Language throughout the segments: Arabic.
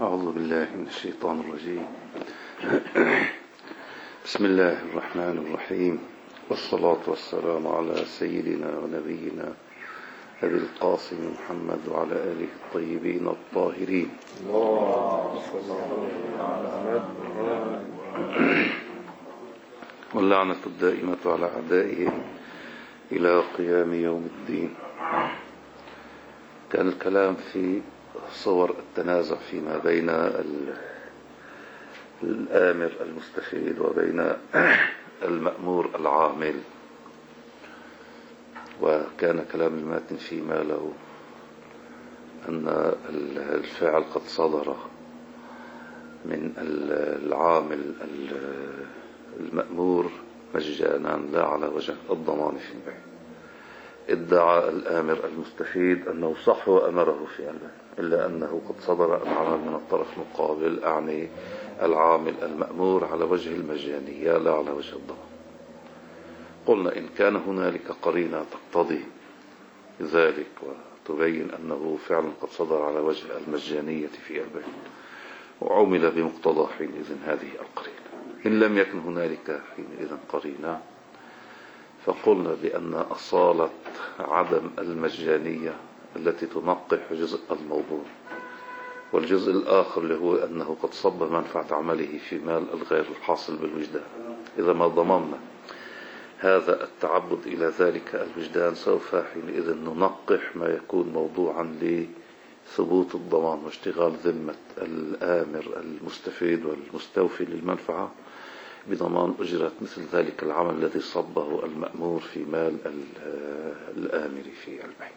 أعوذ بالله من الشيطان الرجيم. بسم الله الرحمن الرحيم، والصلاة والسلام على سيدنا ونبينا أبي القاسم محمد وعلى آله الطيبين الطاهرين. واللعنة الدائمة على أعدائهم إلى قيام يوم الدين. كان الكلام في صور التنازع فيما بين الآمر المستفيد وبين المأمور العامل، وكان كلام الماتن فيما له أن الفعل قد صدر من العامل المأمور مجانا لا على وجه الضمان في البيع. ادعى الآمر المستفيد أنه صح وأمره في البيع، إلا أنه قد صدر العمل من الطرف المقابل، أعني العامل المأمور، على وجه المجانية لا على وجه الضمان. قلنا إن كان هنالك قرينة تقتضي ذلك وتبين أنه فعلا قد صدر على وجه المجانية في البيع وعمل بمقتضى حينئذ هذه القرينة. إن لم يكن هنالك حينئذ قرينة، فقلنا بأن أصالة عدم المجانية التي تنقح جزء الموضوع، والجزء الآخر اللي هو أنه قد صب منفعة عمله في مال الغير الحاصل بالوجدان، إذا ما ضممنا هذا التعبد إلى ذلك الوجدان سوف حينئذ ننقح ما يكون موضوعا لثبوت الضمان واشتغال ذمة الآمر المستفيد والمستوفي للمنفعة بضمان أجرة مثل ذلك العمل الذي صبه المأمور في مال الآمر في البيع،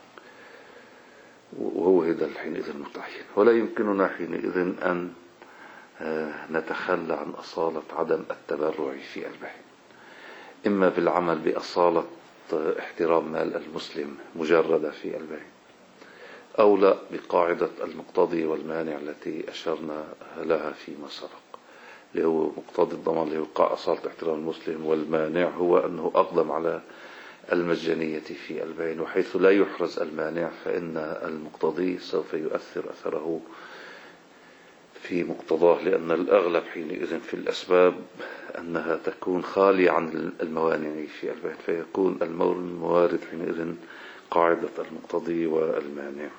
وهو هذا حينئذ متعين. ولا يمكننا حينئذ أن نتخلى عن أصالة عدم التبرع في البيع، إما بالعمل بأصالة احترام مال المسلم مجردة في البيع، أو لا بقاعدة المقتضي والمانع التي أشرنا لها فيما سبق، اللي هو مقتضي الضمان اللي هو أصالة احترام المسلم، والمانع هو أنه أقدم على المجانية في البيع، وحيث لا يحرز المانع فإن المقتضي سوف يؤثر أثره في مقتضاه، لأن الأغلب حينئذ في الأسباب أنها تكون خالية عن الموانع في البيع، فيكون الموارد حينئذ قاعدة المقتضي والمانع.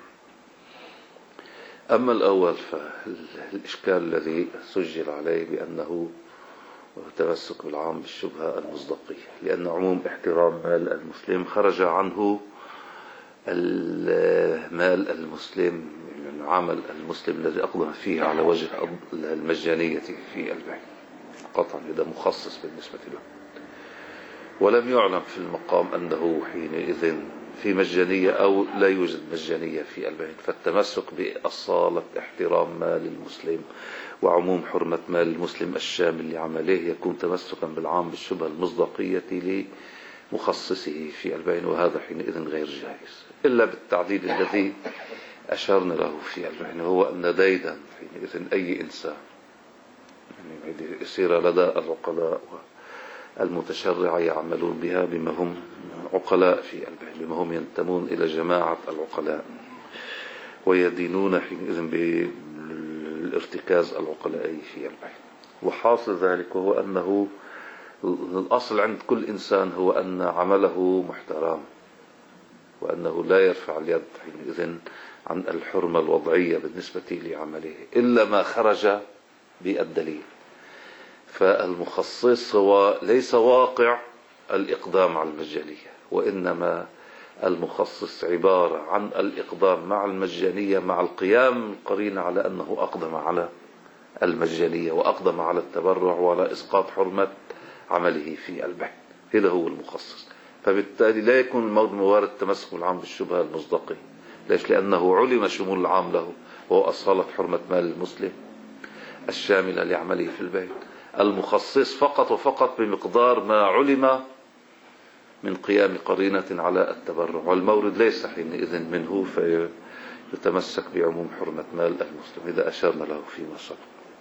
أما الأول فالإشكال الذي سجل عليه بأنه تمسك بالعام بالشبهة المصداقية، لأن عموم احترام مال المسلم خرج عنه المال المسلم، يعني عمل المسلم الذي أقدم فيه على وجه المجانية في البيع قطعا، هذا مخصص بالنسبة له. ولم يعلم في المقام أنه حينئذ في مجانية أو لا يوجد مجانية في البيع، فالتمسك بأصالة احترام مال المسلم وعموم حرمة مال المسلم الشامل لعمله يكون تمسكا بالعام بالشبهة المصداقية لمخصصه في البيع، وهذا حينئذ غير جائز إلا بالتعديل الذي أشرنا له في البيع، وهو أن ديدا حينئذ أي إنسان يعني يصير لدى العقلاء المتشرعة يعملون بها بما هم عقلاء في البيع، بما هم ينتمون إلى جماعة العقلاء ويدينون حينئذ بالارتكاز العقلائي في البيع. وحاصل ذلك هو أنه الأصل عند كل إنسان هو أن عمله محترم، وأنه لا يرفع اليد حينئذ عن الحرمة الوضعية بالنسبة لعمله إلا ما خرج بالدليل. فالمخصص هو ليس واقع الإقدام على المجانية، وإنما المخصص عبارة عن الإقدام مع المجانية مع القيام القرينة على أنه أقدم على المجانية وأقدم على التبرع وعلى إسقاط حرمة عمله في البيع، هذا هو المخصص. فبالتالي لا يكون الموضوع موارد تمسك العام بالشبهة المصداقية. ليش؟ لأنه علم شمول العام له وهو أصالة حرمة مال المسلم الشاملة لعمله في البيع. المخصص فقط وفقط بمقدار ما علم من قيام قرينة على التبرع، والمورد ليس حينئذ منه فيتمسك بعموم حرمة مال المسلم، إذا أشرنا له فيما سبق.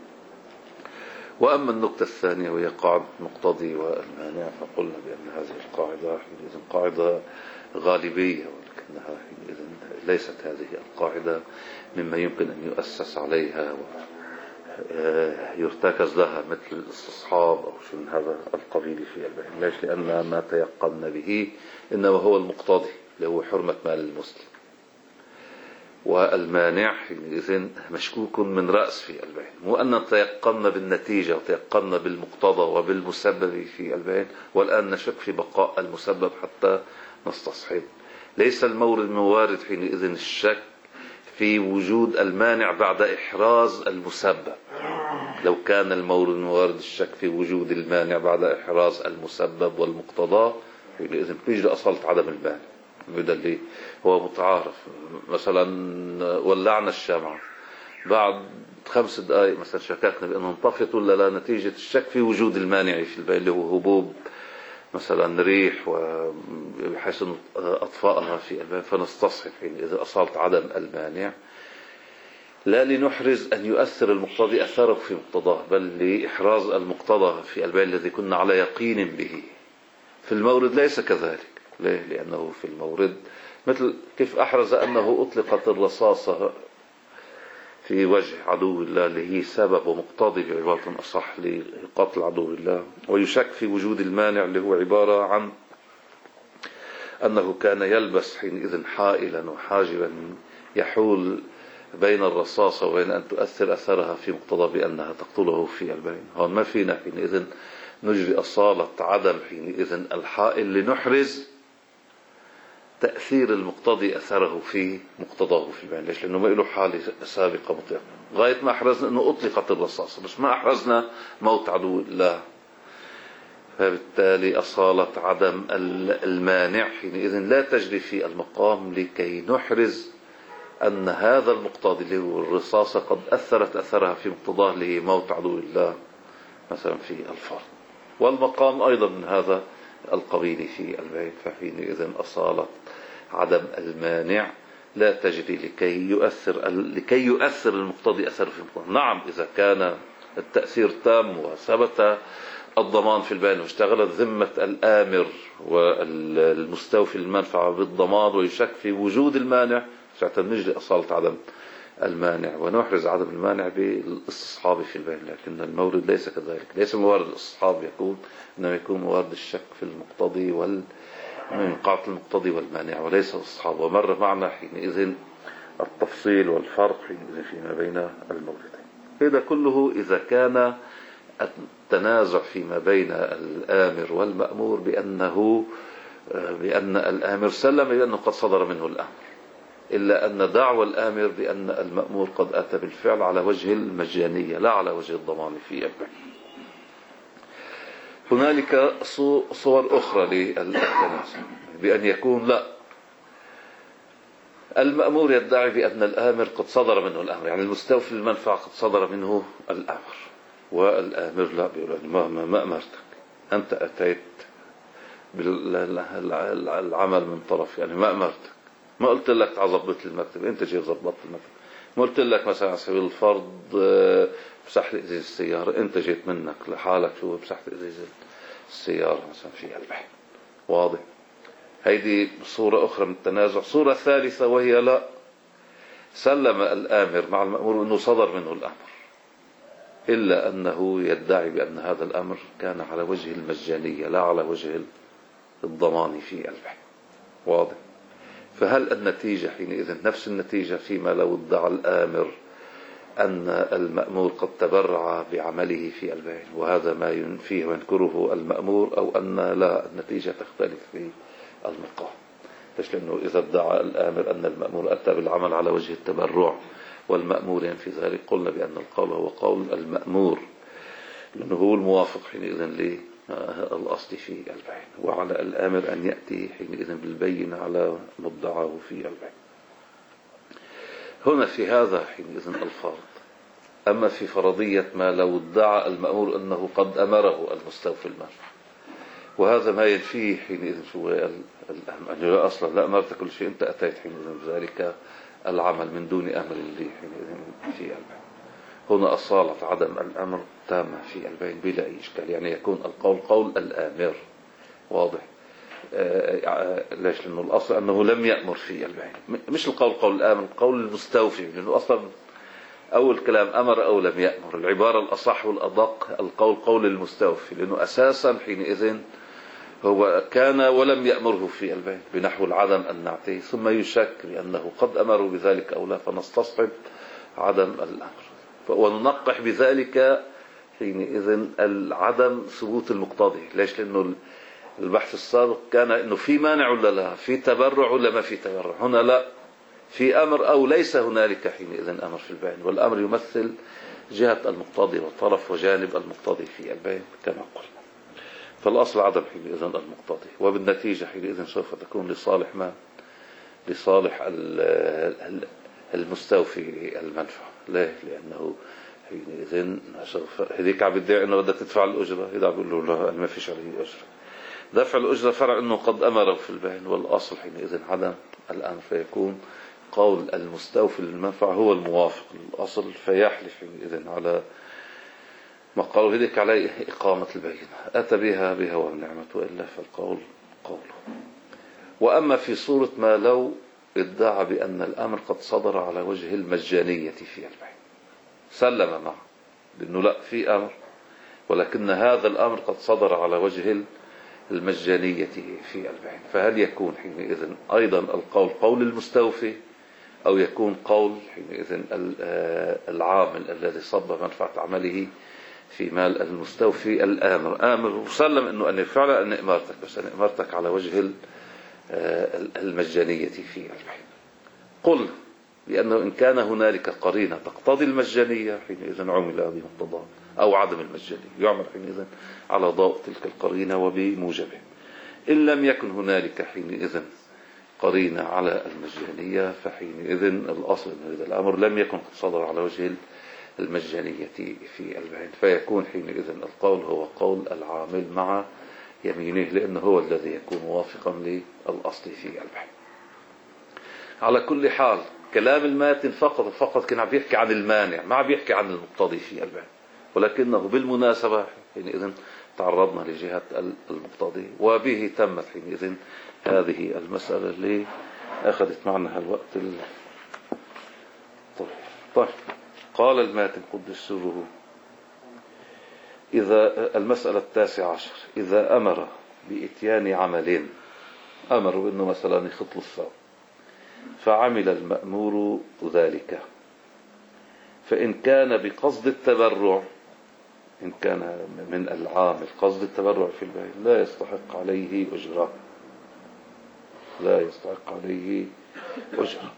وأما النقطة الثانية وهي قاعدة المقتضي والمانع، فقلنا بأن هذه القاعدة حينئذ قاعدة غالبية، ولكنها حينئذ ليست هذه القاعدة مما يمكن أن يؤسس عليها ويرتكز لها مثل الاستصحاب أو شيء من هذا القبيل في البيان. ليش؟ لأن ما تيقن به إنما هو المقتضي اللي هو حرمة مال المسلم، والمانع حينئذ مشكوك من رأس في البيان. مو أن تيقن بالنتيجة وتيقن بالمقتضى وبالمسبب في البيان، والآن نشك في بقاء المسبب حتى نستصحب. ليس المورد من وارد حينئذ الشك في وجود المانع بعد إحراز المسبب. لو كان المورد من وارد الشك في وجود المانع بعد إحراز المسبب والمقتضى حينئذ بيجي لأصالة عدم المانع. بدا اللي هو متعارف، مثلا ولعنا الشمعة بعد 5 دقائق مثلا شككنا بأنه انطفت ولا لا، نتيجة الشك في وجود المانع في البيت اللي هو هبوب مثلا ريح وبحيث أطفأها في البيت، فنستصحب إذا أصالة عدم المانع، لا لنحرز أن يؤثر المقتضي أثره في مقتضاه، بل لإحراز المقتضى في البيت الذي كنا على يقين به. في المورد ليس كذلك. ليه؟ لأنه في المورد مثل كيف أحرز أنه أطلقت الرصاصة في وجه عدو الله اللي هي سبب ومقتضي بعبارة أصح لقتل عدو الله، ويشك في وجود المانع اللي هو عبارة عن أنه كان يلبس حينئذ حائلا وحاجبا يحول بين الرصاصة وبين أن تؤثر أثرها في مقتضى بأنها تقتله في البين. هون ما فينا حينئذ نجري أصالة عدم حينئذ الحائل لنحرز تأثير المقتضي أثره في مقتضاه في البين. ليش؟ لأنه ما له حالة سابقة مطلقة، غاية ما أحرزنا أنه أطلقت الرصاصة بس ما أحرزنا موت عدو الله. فبالتالي أصالة عدم المانع حينئذ لا تجري في المقام لكي نحرز أن هذا المقتضي اللي هو الرصاصة قد أثرت أثرها في مقتضاه لموت عدو الله مثلا في الفرض، والمقام أيضا من هذا القبيل في البيت. فحينئذ أصالة عدم المانع لا تجري لكي يؤثر المقتضي أثر في المقتضى. نعم إذا كان التأثير تام وثبت الضمان في البين واشتغلت ذمة الآمر والمستوفي المنفعة بالضمان ويشك في وجود المانع، نجري أصالة عدم المانع ونحرز عدم المانع بالاستصحاب في البين. لكن المورد ليس كذلك. ليس موارد الاستصحاب يكون، إنما يكون موارد الشك في المقتضي من قاعة المقتضي والمانع وليس الاستصحاب. ومر معنا حينئذ التفصيل والفرق حينئذ فيما بين الموردين. هذا كله إذا كان التنازع فيما بين الآمر والمأمور بأن الآمر سلم بأنه قد صدر منه الأمر، إلا أن دعوى الآمر بأن المأمور قد أتى بالفعل على وجه المجانية لا على وجه الضمان في البيع. هنالك صور أخرى للتنازع بأن يكون لا، المأمور يدعي بأن الآمر قد صدر منه الأمر، يعني المستوفي للمنفعة قد صدر منه الأمر، والآمر لا، بيقول ما أمرتك، أنت أتيت بالعمل من طرف، يعني ما أمرتك، ما قلت لك تعظبط المكتب، أنت جيت ضبطت المكتب. ما قلت لك مثلا على سبيل الفرض بسح لي إزاز السيارة، أنت جيت منك لحالك شو بسحت إزاز السيارة مثلا في البحر. واضح؟ هيدي صورة أخرى من التنازع. صورة ثالثة وهي لا، سلم الآمر مع المأمور أنه صدر منه الأمر، إلا أنه يدعي بأن هذا الأمر كان على وجه المجانية لا على وجه الضمان في البحر. واضح؟ فهل النتيجة حينئذ نفس النتيجة فيما لو ادعى الآمر أن المأمور قد تبرع بعمله في البيع وهذا ما ينفيه وينكره المأمور، أو أن لا، النتيجة تختلف في المقام. ليش؟ لأنه إذا ادعى الآمر أن المأمور أتى بالعمل على وجه التبرع والمأمور ينفي ذلك، قلنا بأن القول هو قول المأمور لأنه هو الموافق حينئذ للأصل في البيع، وعلى الآمر أن يأتي حينئذ بالبين على مدعاه في البيع. هنا في هذا حينئذ الفرض. أما في فرضية ما لو ادعى المأمور أنه قد أمره المستوفي المنفعة، وهذا ما ينفيه حينئذ شو الأمر، أصلا لا أمرت كل شيء، أنت أتيت حينئذ بذلك العمل من دون أمر لي حينئذ في البيع. هنا أصالة عدم الأمر تامة في البين بلا أي إشكال، يعني يكون القول قول الآمر. واضح؟ ليش؟ لأنه الأصل أنه لم يأمر في البيع، مش القول قول الآمر، القول المستوفي، لأنه أصلا أول كلام أمر أو لم يأمر، العبارة الأصح والأدق القول قول المستوفي، لأنه أساسا حينئذ هو كان ولم يأمره في البيع بنحو العدم أن نعطيه، ثم يشك بأنه قد أمروا بذلك أو لا، فنستصحب عدم الأمر وننقح بذلك حينئذ العدم ثبوت المقتضي. ليش؟ لأنه البحث السابق كان أنه في مانع ولا لا، في تبرع ولا ما في تبرع. هنا لا، في أمر أو ليس هنالك حينئذ أمر في البيع، والأمر يمثل جهة المقتضي وطرف وجانب المقتضي في البيع كما قلنا. فالأصل عدم حينئذ المقتضي، وبالنتيجة حينئذ سوف تكون لصالح ما؟ لصالح المستوفي للمنفعة. ليه؟ لأنه حينئذ هذيك عم بتدعي أنه بدك تدفع الأجرة، إذا بقول له لا ما فيش عليه أجرة. دفع الأجرة فرع أنه قد أمره في البيع، والأصل حينئذ عدم الأمر، فيكون قول المستوفي للمنفعة هو الموافق للأصل، فيحلف حينئذ على ما قالوا هذيك عليه إقامة البينة، أتى بها والنعمة، وإلا فالقول قوله. وأما في صورة ما لو ادعى بأن الأمر قد صدر على وجه المجانية في البيع، سلم معه لأنه لا في أمر، ولكن هذا الأمر قد صدر على وجه المجانية في البيع، فهل يكون حينئذ أيضا القول قول المستوفي، أو يكون قول حينئذ العامل الذي صب منفعة عمله في مال المستوفي الآمر؟ آمر وسلم أنه أنا فعلا أنا إمارتك، بس أنا إمارتك على وجه المجانية في البيع. قلنا بأنه إن كان هنالك قرينة تقتضي المجانية حينئذ عمل بمقتضاه، أو عدم المجانية يعمل حينئذ على ضوء تلك القرينة وبموجبه. إن لم يكن هنالك حينئذ قرينة على المجانية، فحينئذ الأصل أن هذا الأمر لم يكن قد صدر على وجه المجانية في البيع، فيكون حينئذ القول هو قول العامل مع يمينه، لأنه هو الذي يكون موافقا للأصل في البيع. على كل حال كلام الماتن فقط كان عم بيحكي عن المانع، ما عم بيحكي عن المقتضي في البيع، ولكنه بالمناسبة حينئذ تعرضنا لجهة المقتضي، وبه تمت حينئذ هذه المسألة اللي أخذت معنا الوقت طيب. قال الماتن قدس سره: إذا المسألة 19، إذا أمر بإتيان عمل، أمر بأنه مثلا يخط الثوب، فعمل المأمور ذلك، فإن كان بقصد التبرع، إن كان من العامل قصد التبرع في البيع، لا يستحق عليه أجرة، لا يستحق عليه أجرة،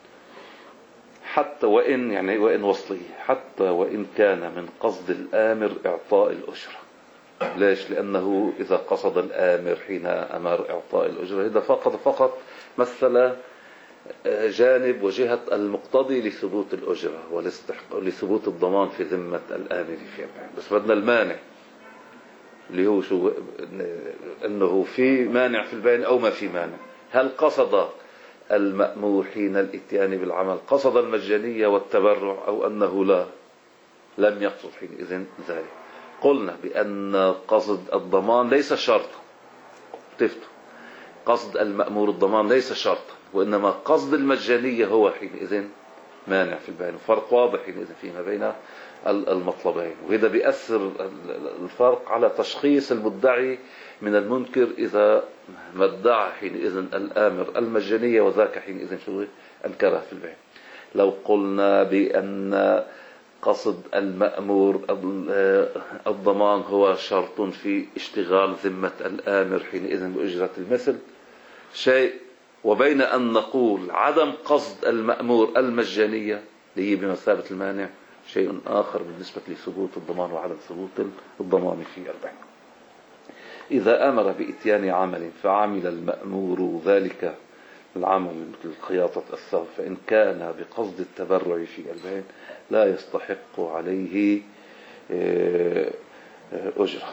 حتى وإن وصليه، حتى وإن كان من قصد الآمر إعطاء الأجرة. ليش؟ لأنه إذا قصد الآمر حين أمر إعطاء الأجرة، إذا فقط مثل جانب وجهة المقتضي لثبوت الأجرة ولثبوت الضمان في ذمة الآمر في البيع، بس بدنا المانع اللي هو شو؟ أنه في مانع في البيع أو ما في مانع. هل قصد المأمور حين الاتيان بالعمل قصد المجانية والتبرع، أو أنه لم يقصد حينئذ ذلك؟ قلنا بأن قصد الضمان ليس شرطا، قصد المأمور الضمان ليس شرطا، وإنما قصد المجانية هو حينئذ مانع في البيع. فرق واضح حينئذ فيما بين المطلبين، وهذا بيأثر الفرق على تشخيص المدعي من المنكر إذا ما ادعى حينئذ الآمر المجانية وذاك حينئذ شو أنكره في البيع. لو قلنا بأن قصد المأمور الضمان هو شرط في اشتغال ذمة الآمر حينئذ بأجرة المثل شيء، وبين أن نقول عدم قصد المأمور المجانية اللي هي بمثابة المانع شيء آخر بالنسبة لثبوت الضمان وعدم ثبوت الضمان في البيع. إذا أمر بإتيان عمل فعمل المأمور ذلك العمل مثل خياطة الثوب، فإن كان بقصد التبرع في البيع لا يستحق عليه أجرة.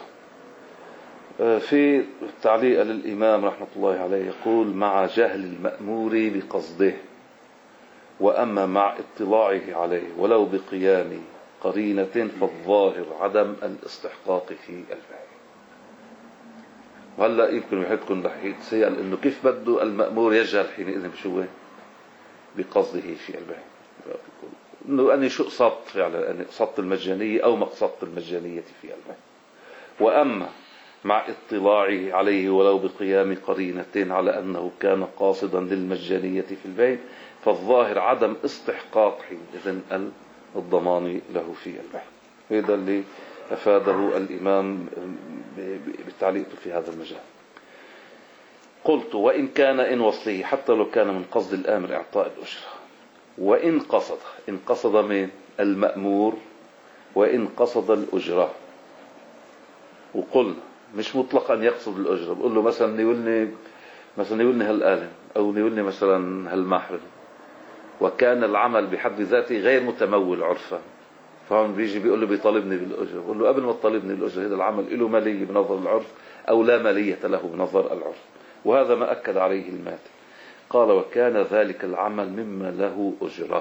في تعليق للإمام رحمة الله عليه يقول: مع جهل المأمور بقصده، وأما مع اطلاعه عليه ولو بقيام قرينة فالظاهر عدم الاستحقاق في البيع. وهلا يمكن واحد يكون رح يتساءل انه كيف بده المأمور يجهل حينئذ بشو بقصده في البيع، انه اني شو قصدت فعلا، اني قصدت المجانية او ما قصدت المجانية في البيع. واما مع اطلاعه عليه ولو بقيام قرينة على انه كان قاصدا للمجانية في البيع، فالظاهر عدم استحقاق حينئذ الضمان له في البيع. هذا اللي افاده الامام بتعليقه في هذا المجال. قلت وإن كان إن وصله، حتى لو كان من قصد الآمر إعطاء الأجرة، وإن قصد من المأمور، وإن قصد الأجرة. وقلنا مش مطلق أن يقصد الأجرة، بقول له مثلا نيولني هالآلم أو نيولني مثلا هالمحرم، وكان العمل بحد ذاته غير متمول عرفا، فهم بيجي بيقول له بيطالبني بالأجرة، بقول له قبل ما تطالبني بالأجرة هذا العمل له مالية بنظر العرف أو لا مالية له بنظر العرف. وهذا ما أكد عليه الماتن. قال وكان ذلك العمل مما له أجرة،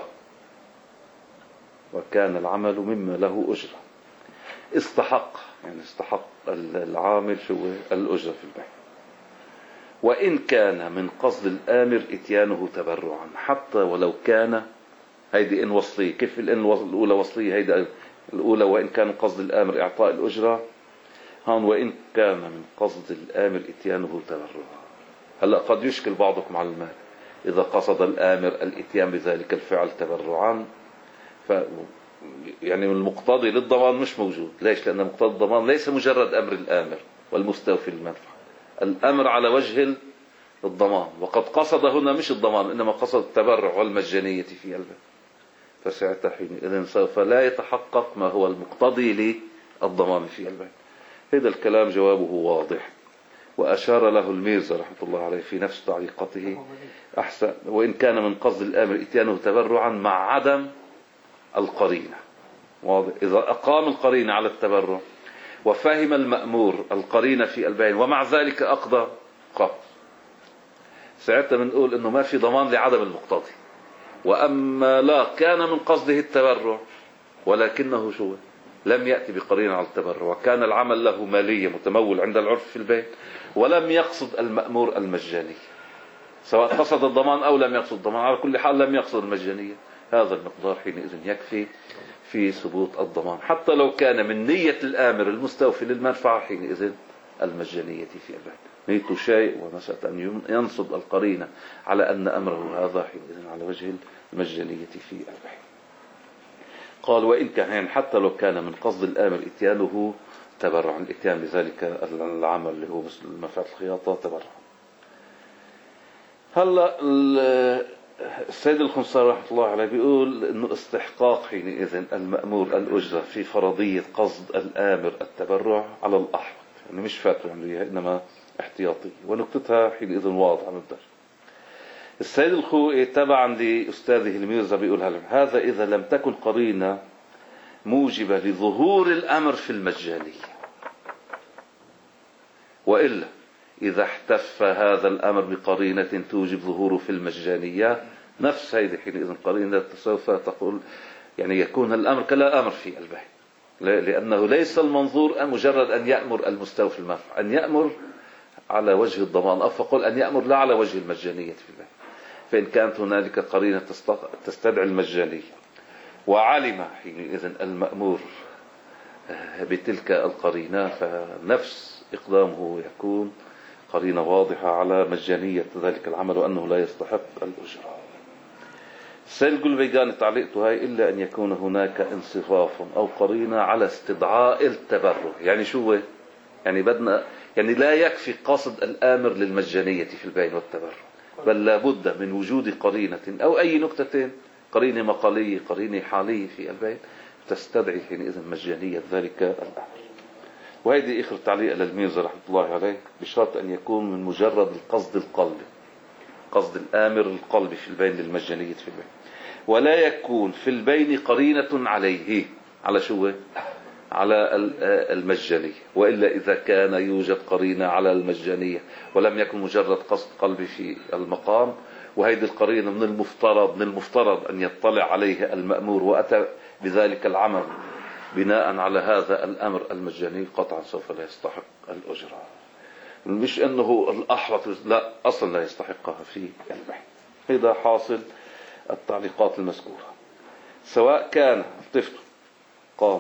وكان العمل مما له أجرة، استحق العامل شو الأجرة في البيع. وإن كان من قصد الآمر إتيانه تبرعا، حتى ولو كان، هيدي إن وصلية. كيف الإن الأولى وصلية؟ هيدي الأولى وإن كان قصد الآمر إعطاء الأجرة، هون وإن كان من قصد الآمر إتيانه تبرعا. هلأ قد يشكل بعضكم على المال، إذا قصد الآمر الإتيان بذلك الفعل تبرعا، يعني المقتضي للضمان مش موجود. ليش؟ لأن مقتضي الضمان ليس مجرد أمر الآمر والمستوفي للمنفعة، الأمر على وجه الضمان، وقد قصد هنا مش الضمان إنما قصد التبرع والمجانية في قلبه، فساعتها حينئذ سوف لا يتحقق ما هو المقتضي للضمان في قلبه. هذا الكلام جوابه واضح، وأشار له الميرزا رحمة الله عليه في نفس تعليقته أحسن. وإن كان من قصد الآمر إتيانه تبرعا مع عدم القرينة، واضح. إذا أقام القرينة على التبرع وفهم المأمور القرينة في البيان ومع ذلك أقضى قبض، ساعتها بنقول إنه ما في ضمان لعدم المقتضي. وأما لا كان من قصده التبرع ولكنه شو لم يأتي بقرينة على التبرع، وكان العمل له مالية متمول عند العرف في البيت، ولم يقصد المأمور المجانية، سواء قصد الضمان أو لم يقصد الضمان، على كل حال لم يقصد المجانية، هذا المقدار حينئذ يكفي في ثبوت الضمان، حتى لو كان من نية الآمر المستوفي للمنفعة حينئذ المجانية في البيت. نيته شيء ونشأت أن ينصب القرينة على أن أمره هذا حينئذ على وجه المجانية في البيت. قال وإن كان حتى لو كان من قصد الآمر إتيانه تبرعا، الإتيان بذلك العمل اللي هو مثل منفعة الخياطة تبرعا. هلا السيد الخنصاري رحمه الله عليه بيقول إنه استحقاق حينئذ المأمور الأجرة في فرضية قصد الآمر التبرع على الأحوط، يعني مش فاتوا عنده إنما احتياطي، ونكتتها حينئذ واضحة من الدرجة. السيد الخوئي تبعا لأستاذه الميرزا بيقول هذا إذا لم تكن قرينة موجبة لظهور الأمر في المجانية، وإلا إذا احتف هذا الأمر بقرينة توجب ظهوره في المجانية، نفس هذه حينئذ قرينة سوف تقول يعني يكون الأمر كلا أمر في البيع، لأنه ليس المنظور مجرد أن يأمر المستوفي المنفعة، أن يأمر على وجه الضمان، أو فقل أن يأمر لا على وجه المجانية في البيع. فإن كانت هنالك قرينة تستدعي المجانية وعلم حينئذ المأمور بتلك القرينة، فنفس إقدامه يكون قرينة واضحة على مجانية ذلك العمل وأنه لا يستحق الأجرة. السيد القلبيقاني تعليقته هاي إلا أن يكون هناك انصراف أو قرينة على استدعاء التبرع. يعني شو يعني بدنا يعني لا يكفي قصد الآمر للمجانية في البيع والتبرع، بل لابد من وجود قرينة أو أي نكتة، قرينة مقالية قرينة حالية في البيع تستدعي حينئذ مجانية ذلك الأمر. وهذه آخر تعليق للميرزا رحمة الله عليه، بشرط أن يكون من مجرد القصد القلبي، قصد الآمر القلبي في البين للمجانية في البين، ولا يكون في البين قرينة عليه على شو على المجانية، وإلا إذا كان يوجد قرينة على المجانية ولم يكن مجرد قصد قلبي في المقام، وهذه القرينة من المفترض أن يطلع عليه المأمور وأتى بذلك العمل بناء على هذا الأمر المجاني، قطعا سوف لا يستحق الأجرة. مش أنه الأحوط، لا، أصلا لا يستحقها في البيع. هذا حاصل التعليقات المذكورة. سواء كان طفل قام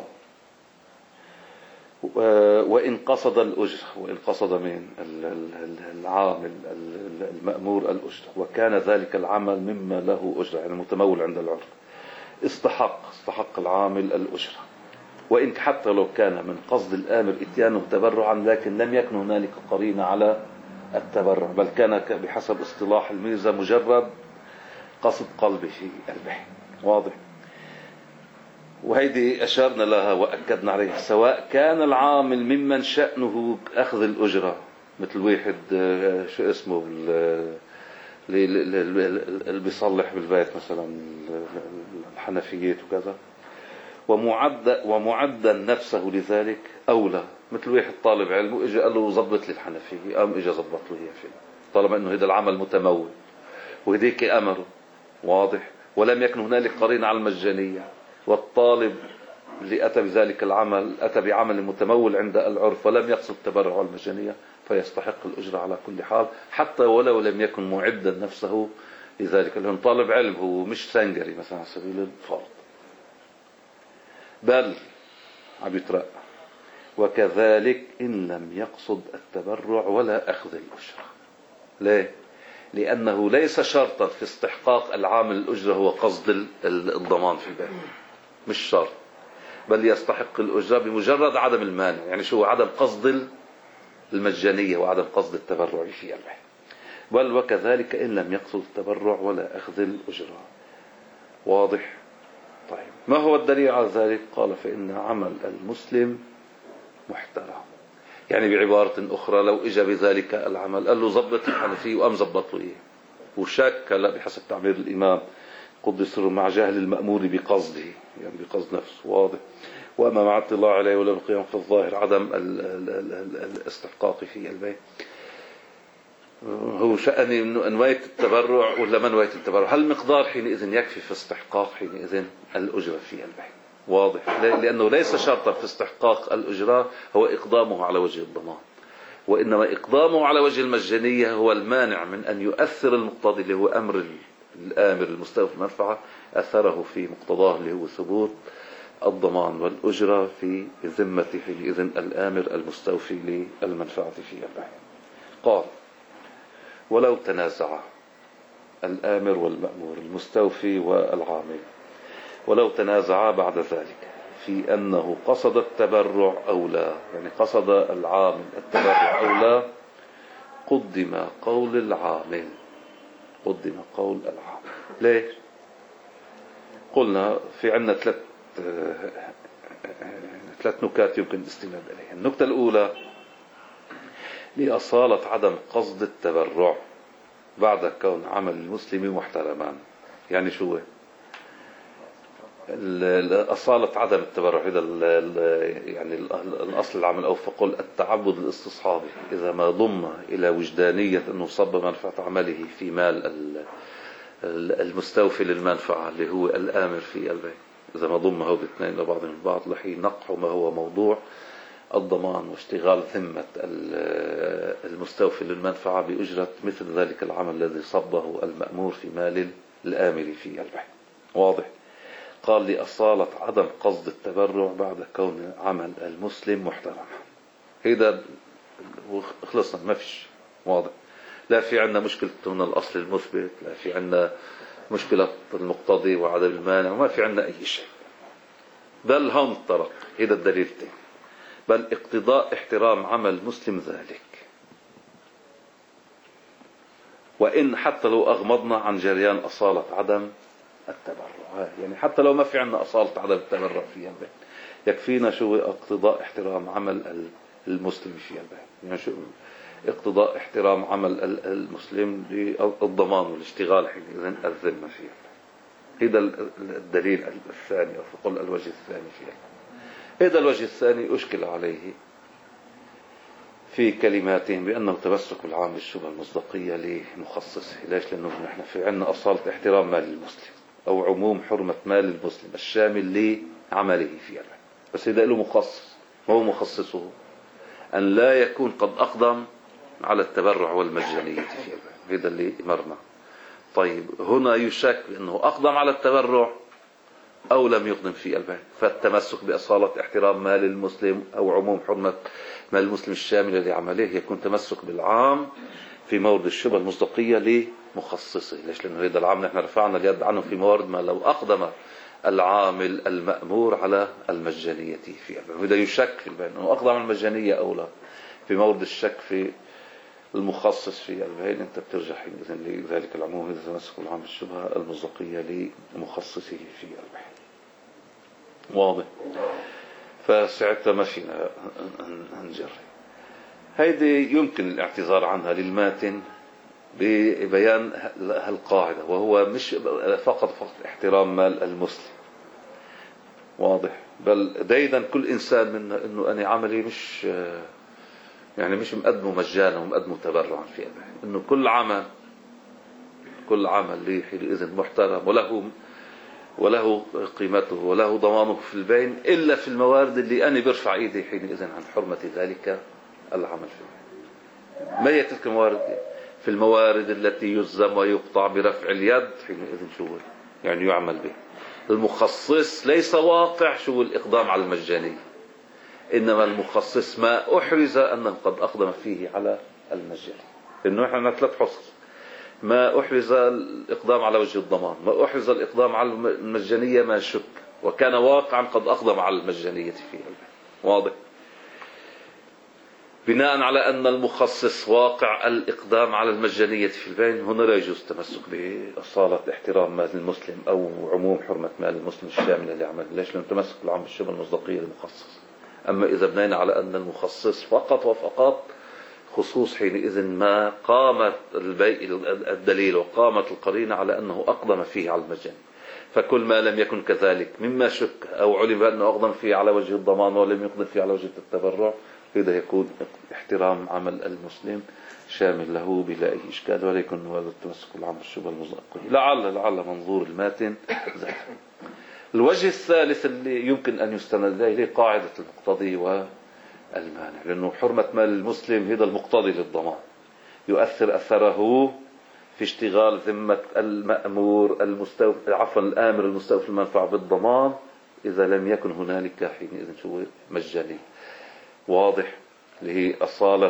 وإن قصد الأجرة، وإن قصد من العامل المأمور الأجرة، وكان ذلك العمل مما له أجرة، يعني متمول عند العرف، استحق العامل الأجرة، وإن حتى لو كان من قصد الآمر إتيانه تبرعا، لكن لم يكن هنالك قرينة على التبرع، بل كان بحسب اصطلاح الميزة مجرد قصد قلبه في البيع. واضح؟ وهيدي أشرنا لها وأكدنا عليها. سواء كان العامل ممن شأنه أخذ الأجرة، مثل واحد شو اسمه اللي بيصلح بالبيت مثلا الحنفيات وكذا، ومعدا نفسه لذلك، أو لا، مثل واحد طالب علم وإجا قال له ظبط لي الحنفية، قام إجا ظبط له هي فيه، طالما أنه هذا العمل متمول وهديك أمره. واضح؟ ولم يكن هنالك قرينة على المجانية، والطالب اللي أتى بذلك العمل أتى بعمل متمول عند العرف ولم يقصد التبرع المجانية، فيستحق الأجرة على كل حال، حتى ولو لم يكن معدا نفسه لذلك. لأنه طالب علم، هو مش سنجري مثلا على سبيل الفرض، بل عم يترقى. وكذلك إن لم يقصد التبرع ولا أخذ الأجرة. ليه؟ لأنه ليس شرطا في استحقاق العامل الأجرة هو قصد الضمان في البيع، مش شرط، بل يستحق الأجرة بمجرد عدم المانع. يعني شو عدم قصد المجانية وعدم قصد التبرع في البيع. بل وكذلك إن لم يقصد التبرع ولا أخذ الأجرة. واضح؟ طيب، ما هو الدليل على ذلك؟ قال فإن عمل المسلم محترم. يعني بعبارة أخرى، لو إجا بذلك العمل قال له ضبط الحنفية وقام ضبط له إياه، وشك هلا بحسب تعبير الإمام قدس سره مع جهل المأمور بقصده، يعني بقصد نفسه. واضح؟ وأما مع اطلاع عليه ولا بالقيام في الظاهر عدم الاستحقاق في البيع. هو شأني إنه نواية التبرع ولا ما نواية التبرع؟ هل المقدار حينئذ يكفي في استحقاق حينئذ الأجرة في البيع؟ واضح؟ لأنه ليس شرطا في استحقاق الأجرة هو إقدامه على وجه الضمان، وإنما إقدامه على وجه المجانية هو المانع من أن يؤثر المقتضي اللي هو أمر الآمر المستوفي المنفعة، أثره في مقتضاه اللي هو ثبوت الضمان والأجرة في ذمة حينئذ الآمر المستوفي للمنفعة في البيع. قال: ولو تنازع الآمر والمأمور المستوفي والعامل، ولو تنازعا بعد ذلك في أنه قصد التبرع أو لا، يعني قصد العامل التبرع أو لا، قدم قول العامل. قدم قول العامل. ليش؟ قلنا في عندنا ثلاث نكات يمكن الاستناد إليها. النكتة الأولى: لأصالة عدم قصد التبرع بعد كون عمل المسلم محترما. يعني شو أصالة عدم التبرع؟ هذا يعني الأصل العمل، أو فقل التعبد الاستصحابي، إذا ما ضم إلى وجدانية أنه صب منفعة عمله في مال المستوفي للمنفعة اللي هو الآمر في البيع، إذا ما ضم هؤلاء الاثنين لبعضهم البعض لحي نقح ما هو موضوع الضمان واشتغال ذمة المستوفي للمنفعة بأجرة مثل ذلك العمل الذي صبه المأمور في مال الآمر في البيع. واضح؟ قال: لأصالة عدم قصد التبرع بعد كون عمل المسلم محترما. هذا خلصنا، ما فيش. واضح؟ لا في عندنا مشكلة من الأصل المثبت، لا في عندنا مشكلة المقتضي وعدم المانع، وما في عندنا أي شيء. بل هم الطرق، هذا الدليل الثاني، بل اقتضاء احترام عمل المسلم ذلك، وإن حتى لو أغمضنا عن جريان أصالة عدم التبرع. يعني حتى لو ما في عندنا أصالة عدم التبرع في البيع، يكفينا شو اقتضاء احترام عمل المسلم في البيع. يعني شو اقتضاء احترام عمل المسلم للضمان والاشتغال حينئذ الذمة فيه. هذا الدليل الثاني، أو فقل الوجه الثاني فيه. هذا الوجه الثاني أشكل عليه في كلماتهم بأنه تمسك العام بالشبهة المصداقية لمخصصه. ليش؟ لأنه نحن في عندنا أصالة احترام مال المسلم، أو عموم حرمة مال المسلم الشامل لعمله فيها، بس إذا له مخصص، ما هو مخصصه أن لا يكون قد أقدم على التبرع والمجانية في البيع. هذا اللي مرنا. طيب هنا يشك أنه أقدم على التبرع أو لم يقدم في البيع، فالتمسك بأصالة احترام مال المسلم أو عموم حرمة مال المسلم الشاملة لعمله يكون تمسك بالعام في مورد الشبهة المصداقية لمخصصه. ليش؟ لأنه هذا العام نحن رفعنا اليد عنه في موارد ما لو أقدم العامل المأمور على المجانية في البيع. وإذا يشك في البيع أنه أقدم على المجانية أو لا، في مورد الشك في المخصص في البيع، أنت بترجع لذلك العموم إذا تمسك بالعام الشبهة المصداقية لمخصصه في البيع. واضح؟ فساعتها ما فينا نجري. هيدي يمكن الاعتذار عنها للماتن ببيان هالقاعدة، وهو مش فقط احترام مال المسلم. واضح؟ بل دايما كل إنسان منا إنه أنا عملي مش مقدمه مجانا ومقدمه تبرعا في أبعاد، إنه كل عمل لي حينئذ محترم وله قيمته وله ضمانه في البين، إلا في الموارد اللي أنا برفع إيدي حينئذ عن حرمة ذلك العمل في البين. ما هي تلك الموارد؟ في الموارد التي يلزم ويقطع برفع اليد حينئذ شو يعني يعمل به. المخصص ليس واقع شو الإقدام على المجانية، إنما المخصص ما أحرز أنه قد أقدم فيه على المجانية. لأنه إحنا 3 حصص: ما أحرز الإقدام على وجه الضمان، ما أحرز الإقدام على المجانية ما شك وكان واقعا قد أقدم على المجانية فيه. واضح؟ بناء على أن المخصص واقع الإقدام على المجانية في البين، هنا لا يجوز التمسك بأصالة احترام مال المسلم أو عموم حرمة مال المسلم الشاملة لعمله. ليش؟ لأن التمسك بالعام بالشبه المصداقية للمخصص. أما إذا بنينا على أن المخصص فقط وفقط خصوص، حينئذ ما قامت الدليل وقامت القرينة على أنه أقدم فيه على المجانية. فكل ما لم يكن كذلك مما شك أو علم أنه أقدم فيه على وجه الضمان ولم يقدم فيه على وجه التبرع، هذا يكون احترام عمل المسلم شامل له بلا أي إشكال، ولا يكون هذا التمسك بالعام بالشبهة المصداقية. لعل منظور الماتن ذلك. الوجه الثالث اللي يمكن أن يستند إليه قاعدة المقتضي والمانع، لأنه حرمة مال المسلم هذا المقتضي للضمان، يؤثر أثره في اشتغال ذمة المأمور الآمر المستوفي المنفعة بالضمان إذا لم يكن هنالك حينئذ شو مجاني. واضح؟ اللي هي أصالة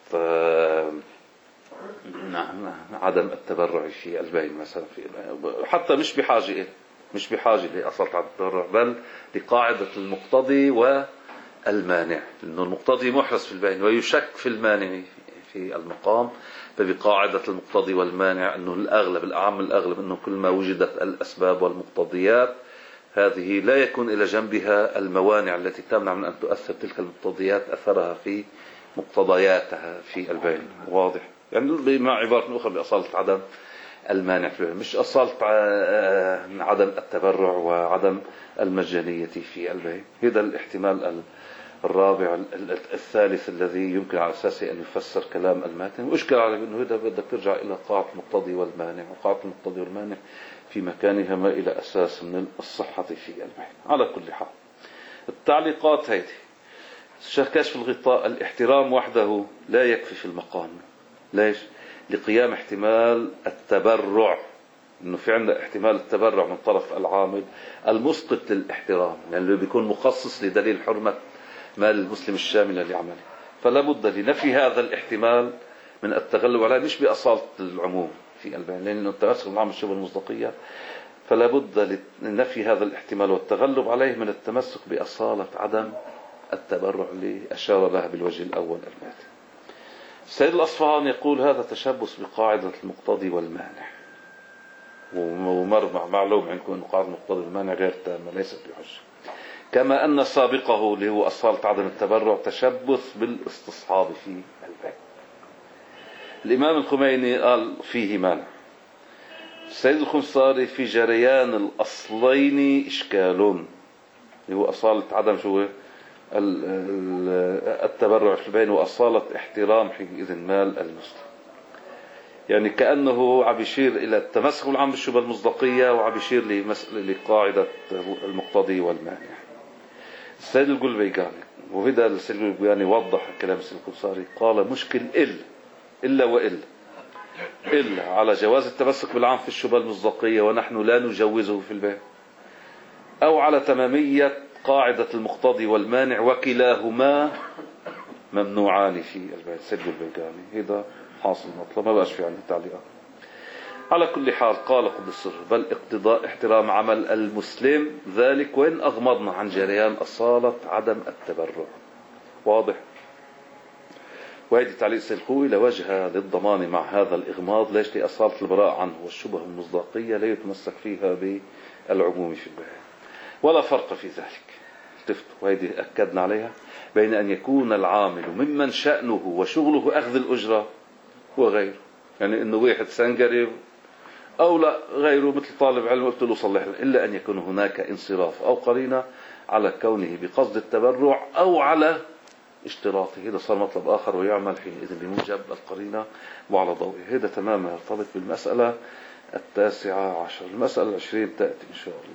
عدم التبرع في البين مثلا، حتى مش بحاجة لأصالة عدم التبرع، بل لقاعدة المقتضي والمانع، لأنه المقتضي محرز في البين ويشك في المانع في المقام. فبقاعدة المقتضي والمانع أنه الأعم الأغلب أنه كل ما وجدت الأسباب والمقتضيات هذه لا يكون إلى جنبها الموانع التي تمنع من أن تؤثر تلك المقتضيات أثرها في مقتضياتها في البين. واضح؟ يعني مع عبارة أخرى بأصالة عدم المانع في البين، مش أصالة عدم التبرع وعدم المجانية في البين. هذا الاحتمال الرابع الثالث الذي يمكن على أساسه أن يفسر كلام الماتن. وإشكال على أنه هذا بدك ترجع إلى قاعدة المقتضي والمانع، وقاعدة المقتضي والمانع في مكانها ما إلى أساس من الصحة في البين. على كل حال التعليقات هذه كشف الغطاء: الاحترام وحده لا يكفي في المقام. ليش؟ لقيام احتمال التبرع، إنه في عندنا احتمال التبرع من طرف العامل المسقط للاحترام، لأنه يعني بيكون مخصص لدليل حرمة مال المسلم الشاملة لعمله. فلا بد لنفي هذا الاحتمال من التغلب عليه، مش بأصالة العموم في البين، لأنه التمسك بالعام بالشبهة المصداقية، فلا بد لنفي هذا الاحتمال والتغلب عليه من التمسك بأصالة عدم التبرع اللي أشار لها بالوجه الأول الماتن. السيد الأصفهاني يقول هذا تشبث بقاعدة المقتضي والمانع، ومعلوم عندكم أن قاعدة المقتضي والمانع غير تامة ليست بحجة، كما أن سابقه اللي هو أصالة عدم التبرع تشبث بالاستصحاب في البين. الإمام الخميني قال فيه مانع. السيد الخمساري في جريان الأصلين إشكال، اللي هو أصالة عدم شو التبرع في البين وأصالة احترام حينئذ مال المسلم. يعني كأنه عم يشير إلى التمسك بالعام بالشبهة المصداقية وعم يشير لقاعدة المقتضي والمانع. السيد القلبي قال، وهذا السيد القلبي وضح كلام السيد الخمساري، قال مشكل إلا على جواز التمسك بالعام في الشبهة المصداقية ونحن لا نجوزه في البيع، أو على تمامية قاعدة المقتضي والمانع وكلاهما ممنوعان في البيع. سجل البيقاني. هذا حاصل مطلب، ما بقاش في عندي تعليقات. على كل حال قال قدس سره: بل اقتضاء احترام عمل المسلم ذلك وإن أغمضنا عن جريان أصالة عدم التبرع. واضح؟ وهذه تعليق الخوي لوجه للضمان مع هذا الإغماض. ليش؟ لأصالة البراء عنه والشبه المصداقية لا يتمسك فيها بالعموم في البيع. ولا فرق في ذلك، وهذه أكدنا عليها، بين أن يكون العامل ممن شأنه وشغله أخذ الأجرة وغيره. يعني إنه واحد سنجري أو لا غيره مثل طالب علم قلت له صلح، إلا أن يكون هناك انصراف أو قرينة على كونه بقصد التبرع أو على اشتراطه. هذا صار مطلب آخر ويعمل حينئذ بموجب القرينة وعلى ضوءه. هذا تماما يرتبط بالمسألة 19. المسألة 20 تأتي إن شاء الله.